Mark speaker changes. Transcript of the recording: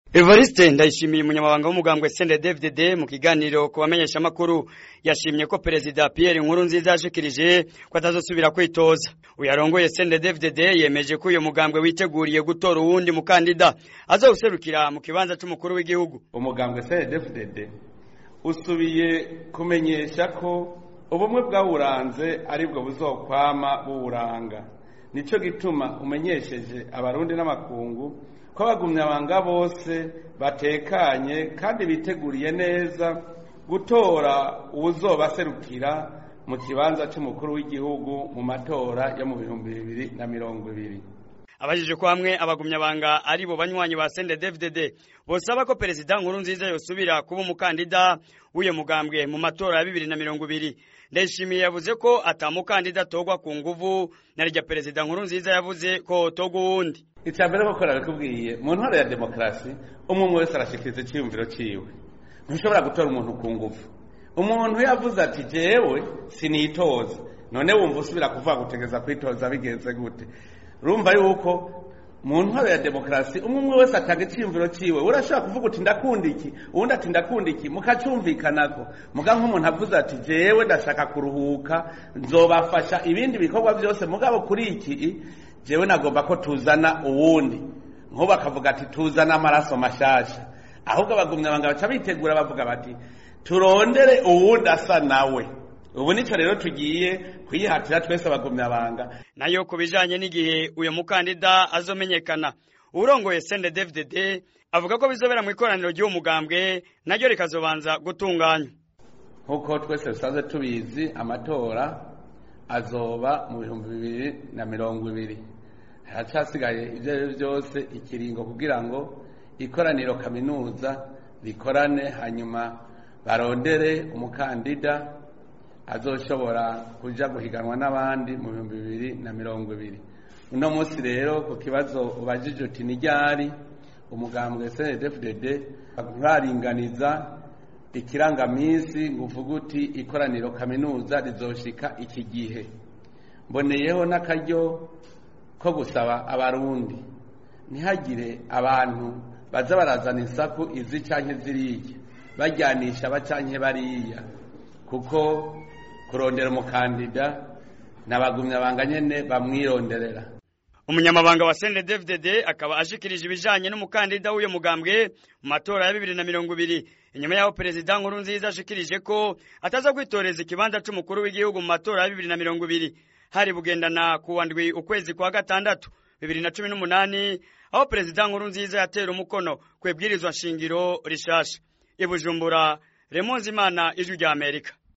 Speaker 1: Evariste Ndayishimiye umunyamabanga w'umugambwe CNDD-FDD mu kiganiro ku bamenyesha makuru yashimye ko Perezida Pierre Nkurunziza yashikirije ko atazosubira kwitoza. Uyarongoye CNDD-FDD yemeje ko uyo mugambwe witeguriye gutora uwundi mukandida azowuserukira mu kibanza c'umukuru w'igihugu.
Speaker 2: Umugambwe CNDD-FDD usubiye kumenyesha ko ubumwe bwawuranze aribwo buzokwama buwuranga. Nico gituma umenyesheje abarundi n'amakungu ko abagumyabanga bose batekanye kandi biteguriye neza gutora uwuzobaserukira mu kibanza c'umukuru w'igihugu mu matora yo mu 2020.
Speaker 1: Abajije ko hamwe abagumyabanga ari bo banywanyi ba CNDD-FDD bosaba ko Perezida Nkurunziza yosubira kuba umukandida w'uyo mugambwe mu matora ya 2020. Ndayishimiye yavuze ko atamukandida togwa ku nguvu narijya Perezida Nkurunziza yavuze ko togwa uwundi.
Speaker 2: Icambere ko nakubwiye mu ntwaro ya demokrasi umwe wese arashikiriza cyumviro ciwe. Ntushobora gutora umuntu ku nguvu. Umuntu yavuze ati jewe sinitoza. None wumva usubira kuvuga gutegeza kwitoza bigenze gute? Rumva yuko mu ntwaro ya demokrasi umwe wese atanga cyumviro ciwe. Urashobora kuvuga uti ndakunda iki, uwundi ati ndakunda iki, mukacumvikanako. Muga nk'umuntu avuze ati jewe ndashaka kuruhuka, nzobafasha ibindi bikorwa byose mugabo kuri iki jewe nagomba ko tuzana uwundi. Nkuba akavuga ati tuzana amaraso mashasha. Ahubwo abagumyabanga baca bitegura bavuga bati turondere uwundi asa nawe. Ubu nico rero tugiye kwihatira twese abagumyabanga.
Speaker 1: Nayo kubijanye n'igihe uyo mukandida azomenyekana, urongoye CNDD-FDD avuga ko bizobera mu ikoraniro ry'uwo mugambwe naryo rikazobanza gutunganywa.
Speaker 2: Nkuko twese dusanzwe tubizi amatora azoba mu 2020. Haracasigaye ivyo byose ikiringo kugira ngo ikoraniro kaminuza rikorane hanyuma barondere umukandida azoshobora kuja guhiganwa n'abandi mu 2020. Uno munsi rero ku kibazo ubajije uti nijyari umugambwe CNDD-FDD nkaringaniza ikirangamisi nguvuga uti ikoraniro kaminuza rizoshika iki gihe. Mboneyeho n'akaryo ko gusaba abarundi ntihagire abantu baza barazana isaku izi canke ziriya bajyanisha bacanke bariya, kuko kurondera umukandida n'abagumyabanga nyene bamwironderera.
Speaker 1: Umunyamabanga wa CNDD-FDD akaba ashikirije ibijanye n'umukandida w'uyo mugambwe mu matora ya 2020. Inyuma yaho Perezida Nkurunziza ashikirije ko ataza kwitoreza ikibanza c'umukuru w'igihugu mu matora ya 2020. Hari bugendana kuwa ndwi ukwezi kwa gatandatu 2018 aho Perezida Nkurunziza yatera umukono kwebwirizwa nshingiro rishasha. I Bujumbura, Remonzimana, Ijwi rya Amerika.